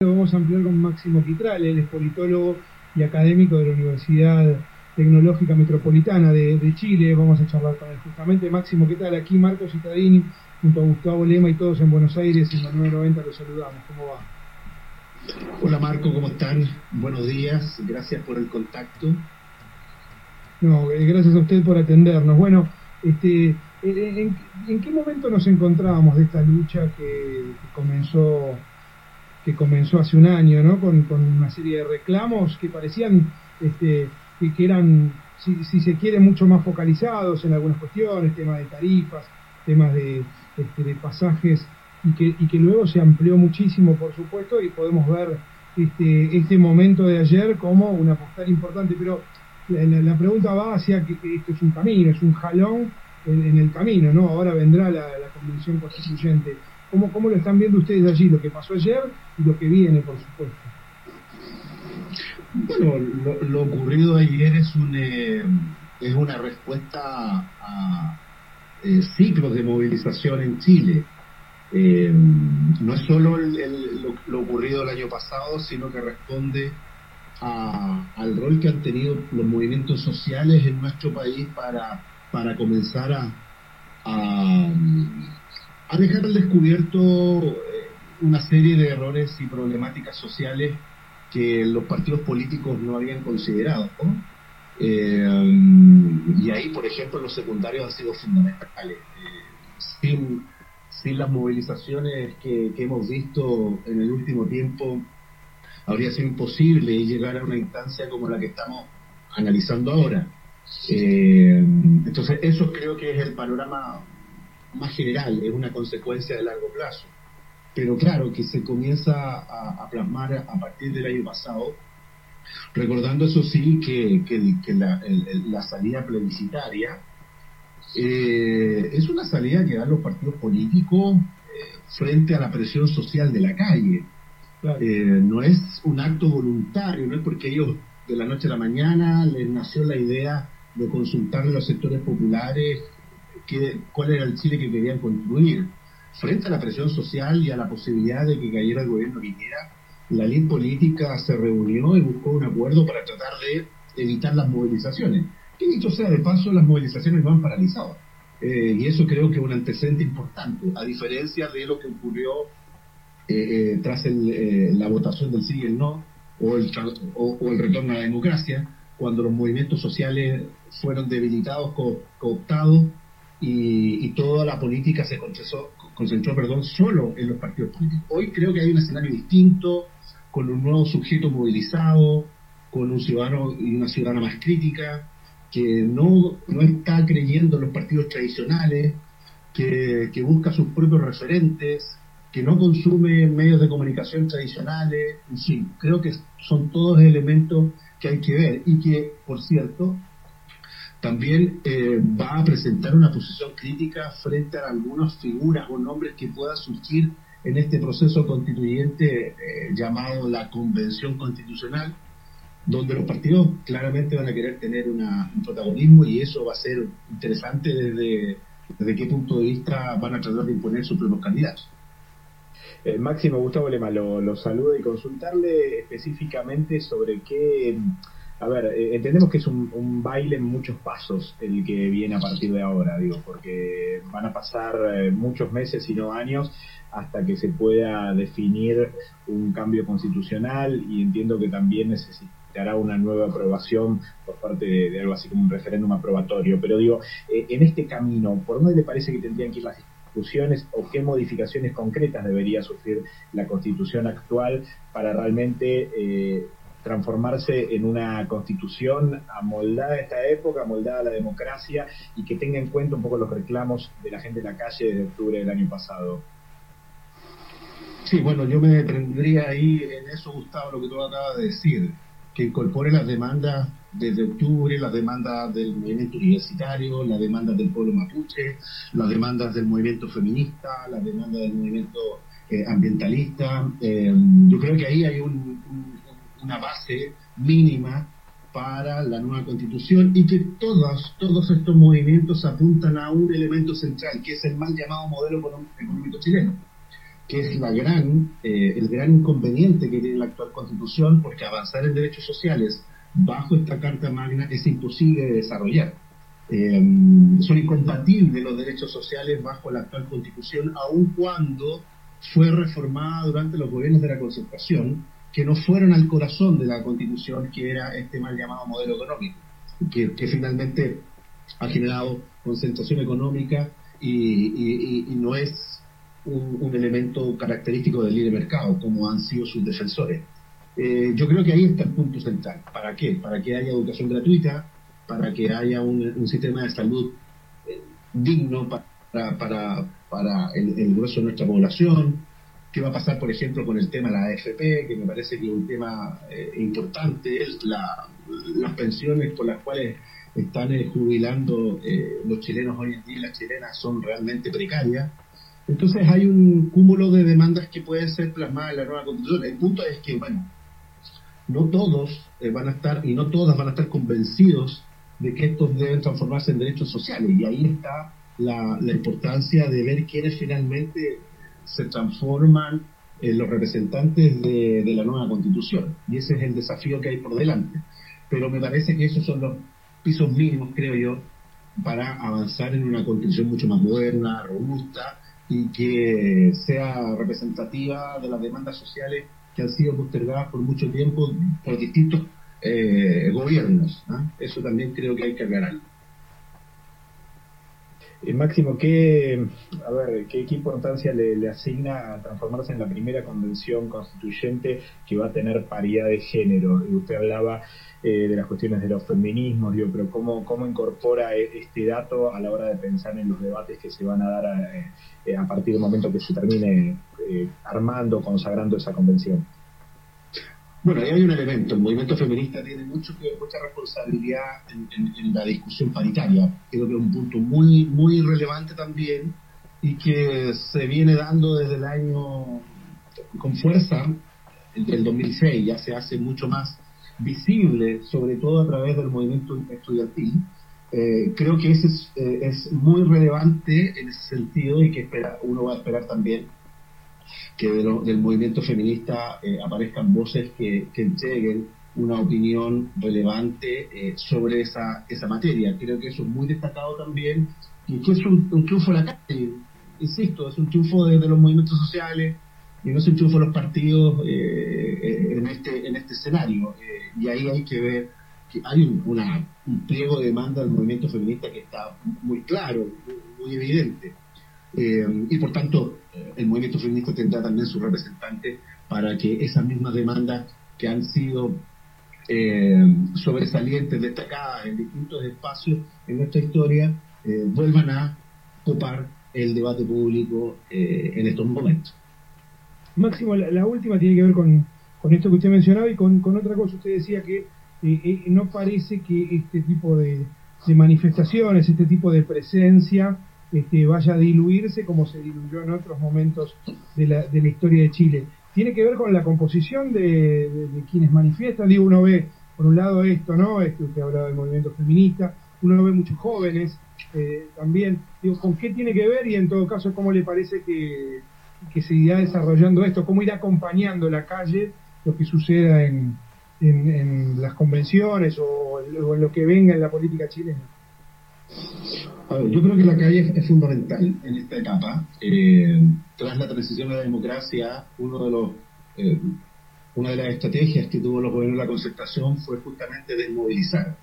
Vamos a ampliar con Máximo Quitral, él es politólogo y académico de la Universidad Tecnológica Metropolitana de Chile. Vamos a charlar con él justamente. Máximo, ¿qué tal? Aquí Marcos Cittadini junto a Gustavo Lema y todos en Buenos Aires, en la 990 los saludamos. ¿Cómo va? Hola Marco, ¿cómo están? Buenos días, gracias por el contacto. No, gracias a usted por atendernos. Bueno, ¿en qué momento nos encontrábamos de esta lucha que comenzó hace un año, ¿no? Con una serie de reclamos que parecían que eran, si se quiere, mucho más focalizados en algunas cuestiones, temas de tarifas, temas de pasajes, y que luego se amplió muchísimo, por supuesto, y podemos ver este momento de ayer como una postal importante. Pero la pregunta va hacia que esto es un camino, es un jalón en el camino, ¿no? Ahora vendrá la convención constituyente. ¿Cómo lo están viendo ustedes allí, lo que pasó ayer y lo que viene, por supuesto? Bueno, lo ocurrido ayer es una respuesta a ciclos de movilización en Chile. No es solo lo ocurrido el año pasado, sino que responde al rol que han tenido los movimientos sociales en nuestro país para comenzar a dejar al descubierto una serie de errores y problemáticas sociales que los partidos políticos no habían considerado, ¿no? Y ahí, por ejemplo, los secundarios han sido fundamentales. Sin las movilizaciones que hemos visto en el último tiempo, habría sido imposible llegar a una instancia como la que estamos analizando ahora. Entonces, eso creo que es el panorama más general, es una consecuencia de largo plazo. Pero claro, que se comienza a plasmar a partir del año pasado, recordando eso sí que la salida plebiscitaria es una salida que dan los partidos políticos frente a la presión social de la calle. Claro. No es un acto voluntario, no es porque ellos de la noche a la mañana les nació la idea de consultar a los sectores populares cuál era el Chile que querían construir. Frente a la presión social y a la posibilidad de que cayera el gobierno que quiera, la elite política se reunió y buscó un acuerdo para tratar de evitar las movilizaciones. Que dicho sea de paso, las movilizaciones no han paralizado. Y eso creo que es un antecedente importante, a diferencia de lo que ocurrió tras la votación del sí y el no, o el retorno a la democracia, cuando los movimientos sociales fueron debilitados, cooptados, y toda la política se concentró solo en los partidos políticos. Hoy creo que hay un escenario distinto, con un nuevo sujeto movilizado, con un ciudadano y una ciudadana más crítica, que no está creyendo en los partidos tradicionales, que busca sus propios referentes, que no consume medios de comunicación tradicionales. En fin, creo que son todos elementos que hay que ver, y que, por cierto, también va a presentar una posición crítica frente a algunas figuras o nombres que puedan surgir en este proceso constituyente llamado la Convención Constitucional, donde los partidos claramente van a querer tener un protagonismo, y eso va a ser interesante desde qué punto de vista van a tratar de imponer sus propios candidatos. Máximo, Gustavo Lema lo saludo, y consultarle específicamente sobre qué... A ver, entendemos que es un baile en muchos pasos el que viene a partir de ahora, porque van a pasar muchos meses, si no años, hasta que se pueda definir un cambio constitucional, y entiendo que también necesitará una nueva aprobación por parte de algo así como un referéndum aprobatorio. Pero en este camino, ¿por dónde le parece que tendrían que ir las discusiones, o qué modificaciones concretas debería sufrir la Constitución actual para realmente transformarse en una constitución amoldada a esta época, amoldada a la democracia, y que tenga en cuenta un poco los reclamos de la gente en la calle desde octubre del año pasado? Sí, bueno, yo me detendría ahí en eso, Gustavo, lo que tú acabas de decir, que incorpore las demandas desde octubre, las demandas del movimiento universitario, las demandas del pueblo mapuche, las demandas del movimiento feminista, las demandas del movimiento ambientalista. Yo creo que ahí hay una base mínima para la nueva constitución, y que todos estos movimientos apuntan a un elemento central, que es el mal llamado modelo económico chileno. que es el gran inconveniente que tiene la actual Constitución, porque avanzar en derechos sociales bajo esta Carta Magna es imposible de desarrollar. Son incompatibles los derechos sociales bajo la actual Constitución, aun cuando fue reformada durante los gobiernos de la Concertación, que no fueron al corazón de la Constitución, que era este mal llamado modelo económico, que finalmente ha generado concentración económica y no es un elemento característico del libre mercado, como han sido sus defensores. Yo creo que ahí está el punto central. ¿Para qué? Para que haya educación gratuita, para que haya un sistema de salud digno para el grueso de nuestra población. ¿Qué va a pasar, por ejemplo, con el tema de la AFP, que me parece que es un tema importante? Las pensiones por las cuales están jubilando los chilenos hoy en día, las chilenas, son realmente precarias. Entonces hay un cúmulo de demandas que pueden ser plasmadas en la nueva Constitución. El punto es que, bueno, no todos van a estar, y no todas van a estar convencidos de que estos deben transformarse en derechos sociales, y ahí está la importancia de ver quiénes finalmente se transforman en los representantes de la nueva Constitución, y ese es el desafío que hay por delante. Pero me parece que esos son los pisos mínimos, creo yo, para avanzar en una Constitución mucho más moderna, robusta, y que sea representativa de las demandas sociales que han sido postergadas por mucho tiempo por distintos gobiernos, ¿no? Eso también creo que hay que aclararlo. Máximo, ¿qué importancia le asigna a transformarse en la primera convención constituyente que va a tener paridad de género? Y usted hablaba de las cuestiones de los feminismos, pero ¿cómo incorpora este dato a la hora de pensar en los debates que se van a dar a partir del momento que se termine armando, consagrando esa convención? Bueno, ahí hay un elemento. El movimiento feminista tiene mucha responsabilidad en la discusión paritaria. Creo que es un punto muy, muy relevante también, y que se viene dando desde el año con fuerza, del 2006, ya se hace mucho más visible, sobre todo a través del movimiento estudiantil. Creo que ese es muy relevante en ese sentido, y que uno va a esperar también que del movimiento feminista aparezcan voces que entreguen una opinión relevante sobre esa materia. Creo que eso es muy destacado también, y que es un triunfo de la calle, insisto, es un triunfo de los movimientos sociales, y no es un triunfo de los partidos en este escenario. Y ahí hay que ver que hay un pliego de demanda del movimiento feminista que está muy claro, muy evidente. Y por tanto el movimiento feminista tendrá también sus representantes para que esas mismas demandas que han sido sobresalientes, destacadas en distintos espacios en nuestra historia, vuelvan a copar el debate público en estos momentos. Máximo, la última tiene que ver con esto que usted mencionaba, y con otra cosa. Usted decía que no parece que este tipo de manifestaciones, este tipo de presencia vaya a diluirse como se diluyó en otros momentos de la historia de Chile. Tiene que ver con la composición de quienes manifiestan. Digo, uno ve por un lado esto, ¿no? Usted hablaba del movimiento feminista, uno ve muchos jóvenes también. Digo, ¿con qué tiene que ver? Y en todo caso, ¿cómo le parece que se irá desarrollando esto? ¿Cómo irá acompañando la calle lo que suceda en las convenciones o en lo que venga en la política chilena? A ver, yo creo que la calle es fundamental en esta etapa. Tras la transición a la democracia, una de las estrategias que tuvo los gobiernos de la Concertación fue justamente desmovilizar.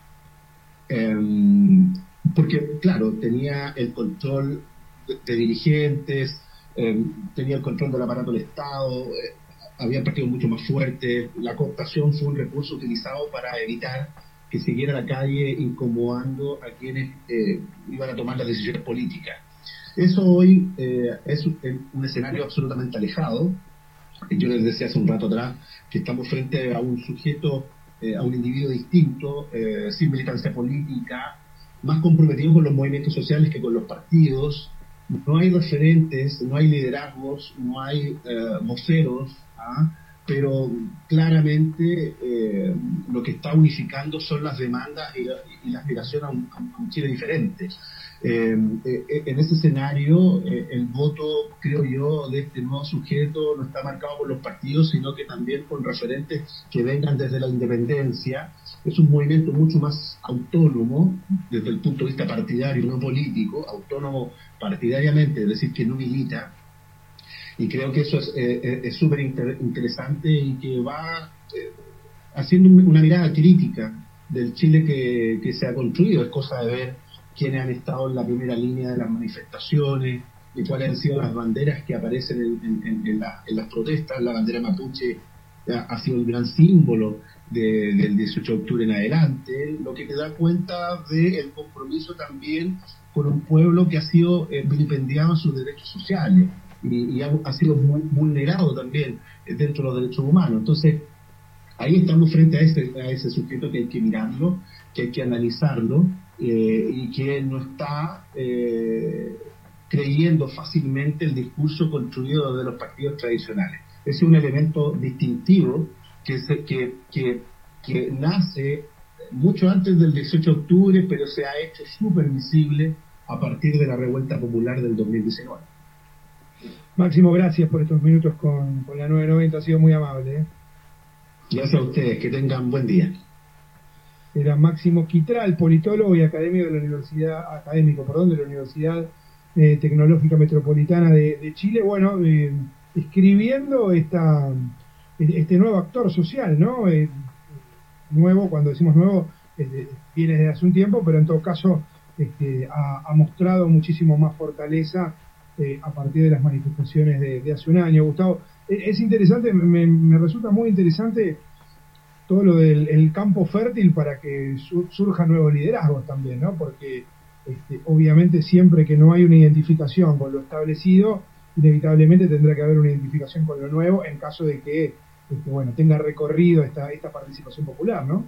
Porque, claro, tenía el control de dirigentes, tenía el control del aparato del Estado, había partidos mucho más fuertes. La cooptación fue un recurso utilizado para evitar que siguiera la calle incomodando a quienes iban a tomar las decisiones políticas. Eso hoy es un escenario absolutamente alejado. Yo les decía hace un rato atrás que estamos frente a un sujeto, a un individuo distinto, sin militancia política, más comprometido con los movimientos sociales que con los partidos. No hay referentes, no hay liderazgos, no hay voceros pero claramente lo que está unificando son las demandas y la aspiración a un Chile diferente. En ese escenario, el voto, creo yo, de este nuevo sujeto no está marcado por los partidos, sino que también con referentes que vengan desde la independencia. Es un movimiento mucho más autónomo desde el punto de vista partidario, no político, autónomo partidariamente, es decir, que no milita. Y creo que eso es súper interesante y que va haciendo una mirada crítica del Chile que se ha construido. Es cosa de ver quiénes han estado en la primera línea de las manifestaciones y cuáles han sido las banderas que aparecen en las protestas. La bandera mapuche ha sido el gran símbolo del 18 de octubre en adelante, lo que te da cuenta del compromiso también con un pueblo que ha sido vilipendiado en sus derechos sociales y ha sido muy vulnerado también dentro de los derechos humanos. Entonces, ahí estamos frente a ese sujeto que hay que mirarlo, que hay que analizarlo, y que no está creyendo fácilmente el discurso construido de los partidos tradicionales. Ese es un elemento distintivo que nace mucho antes del 18 de octubre, pero se ha hecho súper visible a partir de la revuelta popular del 2019. Máximo, gracias por estos minutos con la 990, ha sido muy amable. Gracias a ustedes, que tengan buen día. Era Máximo Quitral, politólogo y académico de la Universidad Tecnológica Metropolitana de Chile. Bueno, escribiendo este nuevo actor social, ¿no? Nuevo, cuando decimos nuevo, viene desde hace un tiempo, pero en todo caso ha mostrado muchísimo más fortaleza a partir de las manifestaciones de hace un año. Gustavo, es interesante, me resulta muy interesante todo lo del campo fértil para que surjan nuevos liderazgos también, ¿no? Porque obviamente siempre que no hay una identificación con lo establecido, inevitablemente tendrá que haber una identificación con lo nuevo en caso de que tenga recorrido esta participación popular, ¿no?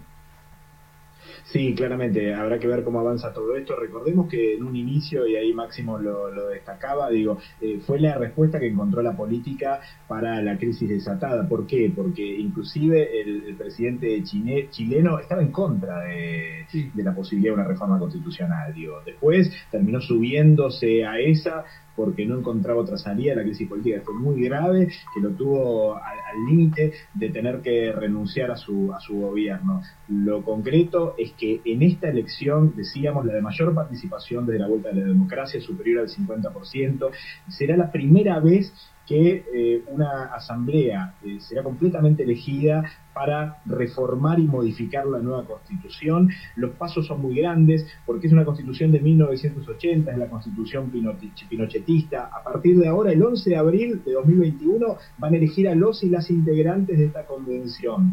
Sí, claramente, habrá que ver cómo avanza todo esto. Recordemos que en un inicio, y ahí Máximo lo destacaba, fue la respuesta que encontró la política para la crisis desatada. ¿Por qué? Porque inclusive el presidente chileno estaba en contra de la posibilidad de una reforma constitucional. Después terminó subiéndose a esa porque no encontraba otra salida. La crisis política fue muy grave, que lo tuvo al límite de tener que renunciar a su gobierno. Lo concreto es que en esta elección, decíamos, la de mayor participación desde la vuelta de la democracia, superior al 50%, será la primera vez que una asamblea será completamente elegida para reformar y modificar la nueva constitución. Los pasos son muy grandes porque es una constitución de 1980, es la constitución pinochetista. A partir de ahora, el 11 de abril de 2021, van a elegir a los y las integrantes de esta convención.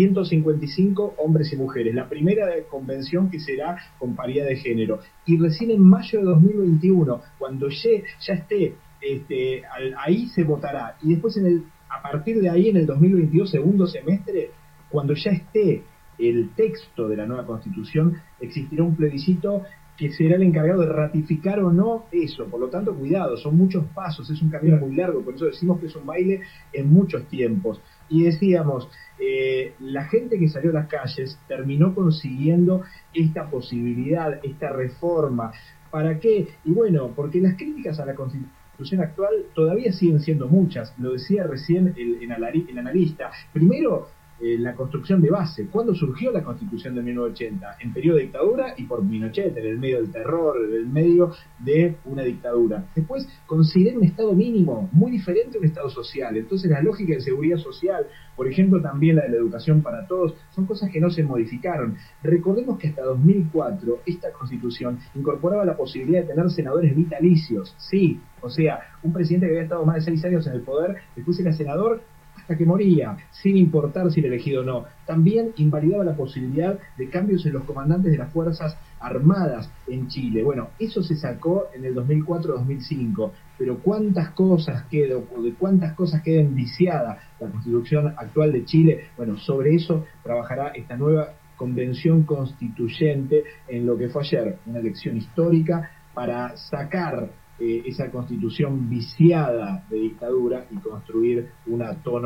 155 hombres y mujeres. La primera convención que será con paridad de género. Y recién en mayo de 2021, cuando ya esté ahí se votará, y después a partir de ahí en el 2022, segundo semestre, cuando ya esté el texto de la nueva constitución, existirá un plebiscito que será el encargado de ratificar o no eso. Por lo tanto, cuidado, son muchos pasos, es un camino muy largo, por eso decimos que es un baile en muchos tiempos. Y decíamos, la gente que salió a las calles terminó consiguiendo esta posibilidad, esta reforma. ¿Para qué? Y bueno, porque las críticas a la constitución actual todavía siguen siendo muchas. Lo decía recién el analista. Primero, la construcción de base. ¿Cuándo surgió la Constitución de 1980? En periodo de dictadura y por Pinochet, en el medio del terror, en el medio de una dictadura. Después, considera un Estado mínimo, muy diferente a un Estado social. Entonces, la lógica de seguridad social, por ejemplo, también la de la educación para todos, son cosas que no se modificaron. Recordemos que hasta 2004, esta Constitución incorporaba la posibilidad de tener senadores vitalicios. Sí, o sea, un presidente que había estado más de 6 años en el poder, después era senador hasta que moría, sin importar si era elegido o no. También invalidaba la posibilidad de cambios en los comandantes de las Fuerzas Armadas en Chile. Bueno, eso se sacó en el 2004-2005, pero ¿cuántas cosas quedan viciadas la Constitución actual de Chile? Bueno, sobre eso trabajará esta nueva convención constituyente en lo que fue ayer, una elección histórica para sacar esa constitución viciada de dictadura y construir una tono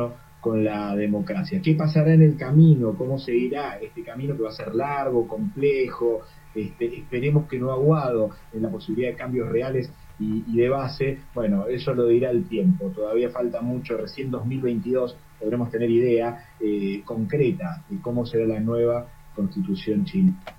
con la democracia. ¿Qué pasará en el camino? ¿Cómo seguirá este camino que va a ser largo, complejo? Esperemos que no aguado en la posibilidad de cambios reales y de base. Bueno, eso lo dirá el tiempo. Todavía falta mucho. Recién 2022 podremos tener idea concreta de cómo será la nueva Constitución china.